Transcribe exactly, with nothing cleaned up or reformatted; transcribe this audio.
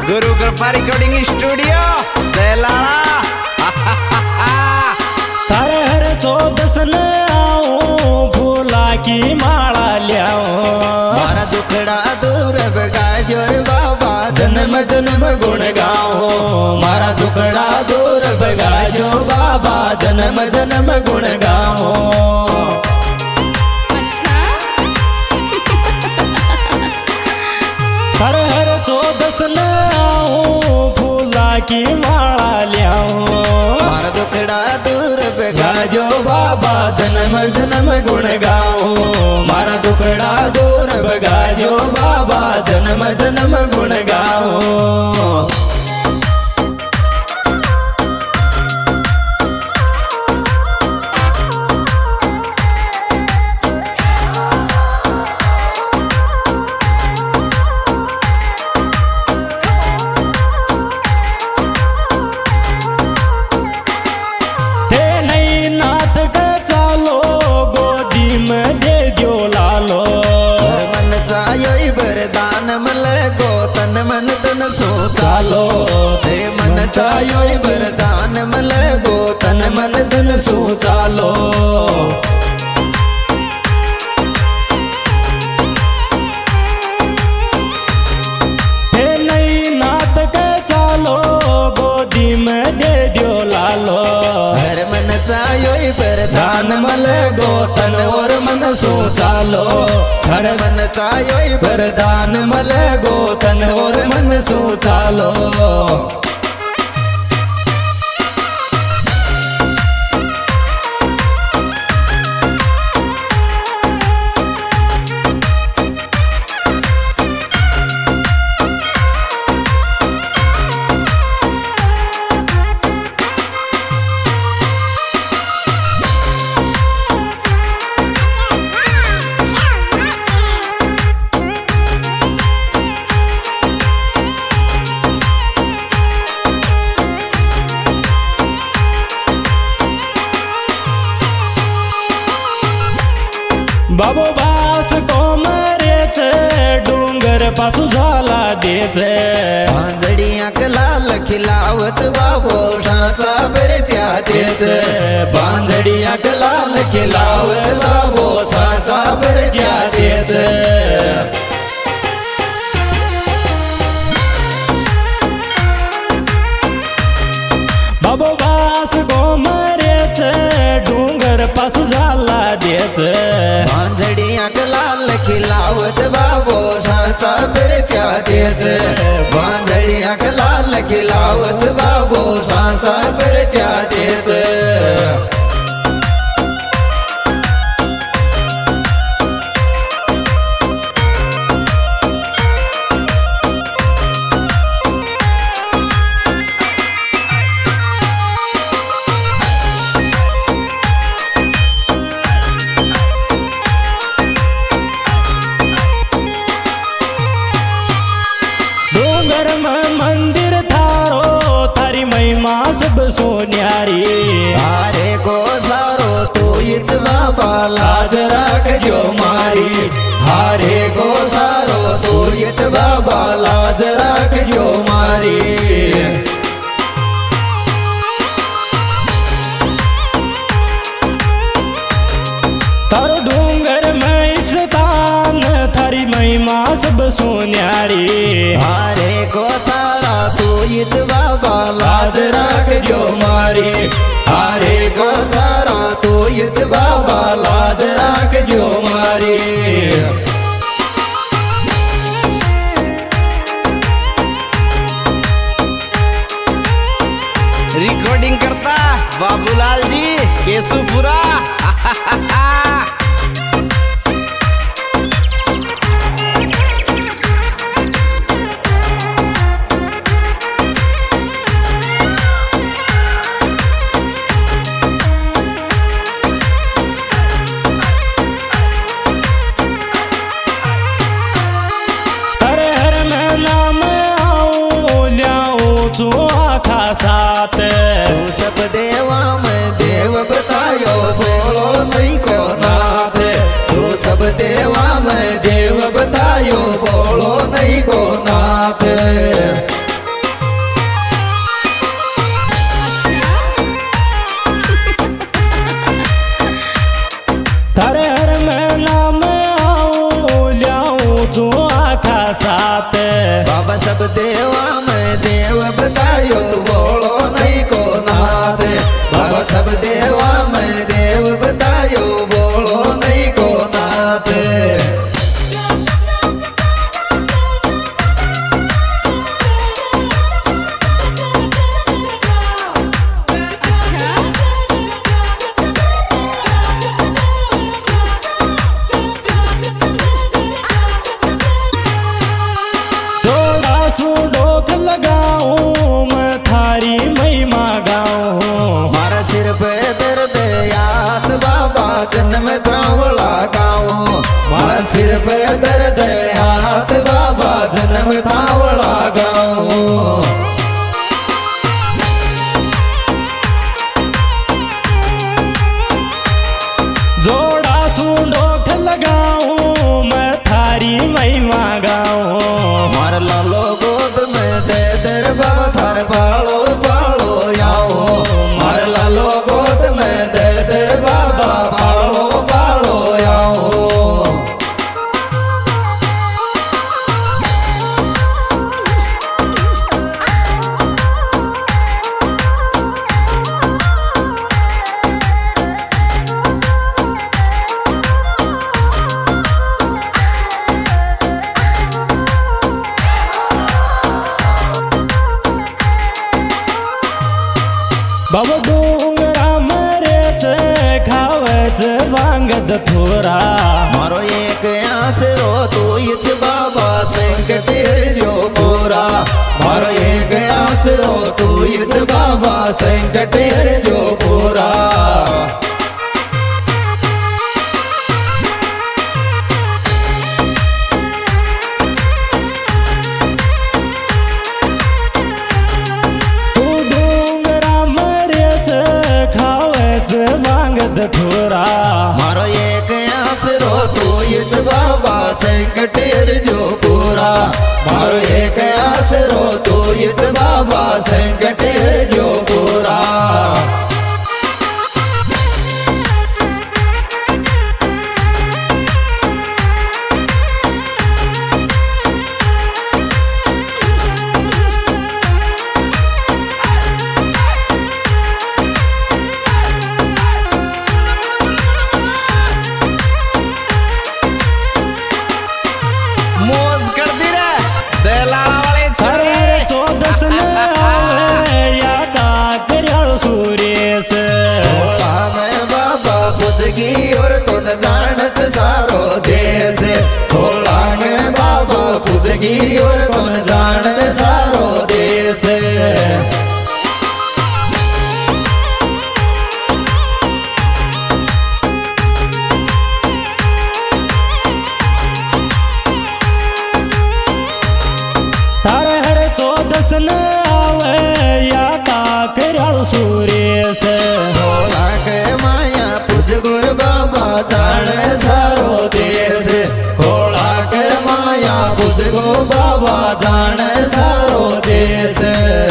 गुरु कृपा recording studio दलाला। हर हर चौदस न आओ फूला की माला लियाओ मारा दुखड़ा दूर भगायो रे बाबा जन्म जन्म गुण गाओ मारा दुखड़ा दूर भगायो बाबा जन्म जन्म गुण गाओ। हर हर चौदस न आओ फूला की माला लियाओ मारा दुखड़ा दूर भगायो बाबा जन्म जन्म गुण गाओ मारा दुखड़ा दूर भगायो बाबा जन्म जन्म गुण गाओ। तन मन तन सो चालो हे मन चायो वरदान मले गो तन मन तन सो चालो। हे नई नाथ के चालो गोदी में दे दियो लालो हर मन चायो वरदान मले गो तन और मन सो चालो हर मन चायो वरदान मले गो तन और मन सो चालो। बाबो बास को मरे छे डूंगर पासु झाला दे छे बांधड़िया लाल खिलावत बाबो साचा बरत्या दे छे बांधड़िया लाल खिलावत बाबो साचा बरत्या दे छे। बाबो बास को मरे छे डूंगर पासु झाला दे छे बांधड़िया लाल खिलावत बाबो साचा बरत्या दे छे बांधड़िया लाल खिलावत बाबो साचा बरत्या दे छे। मंदिर थारो थारी महिमा सब सोन्यारी हारे को सारो तू इत बाबा लाज राख जो मारी हारे को सारो तू इत बाबा लाज राख जो मारी। थारो डूंगर में स्थान थारी महिमा सब सोन्यारी हारे को सारा तू इत बाबा लाज राख जो मारी हारे को सारा तू इत बाबा लाज राख जो मारी। रिकॉर्डिंग करता बाबूलाल जी केशुपुरा। साथ तू सब देवा में देव बतायो बोलो नहीं को नाथ तू सब देवा में देव बतायो बोलो नहीं को नाथ। पे दर्द हाथ बाबा जन्म थावड़ा गाँव जोड़ा सुंडोख लगाऊं मैं थारी महिमा गाऊं मार लालो गोद में दे दर बाबा थार पालो पालो आओ मार लालो गोद में दे दर बाबा पालो पालो आओ बाबा डोंगरा मरेच खावच वांगत थोरा मारो एक आसरो तू इच बाबा संकटेर जो पूरा मारो एक आसरो तू इच बाबा संकटेर जो पूरा मांगत थोरा मारो एक आसरो तू इच बाबा संकटेर जो पूरा मारो एक आसरो तू इच बाबा संकटेर जो पूरा मौज कर दी रे दलाला वाले अरे चौदस न आवे यादा तेरे सूर्य से भोला में बाबा खुद की और तो न जानत सारो देश भोला में बाबा खुद की और तो न जानत सारो देश तारे हर चौदस न आवे यादा तेरे सूर्य से भोला के माया पूज गुर बाबा जाने सारो देश भोला के माया पूज गो बाबा जाने सारो देश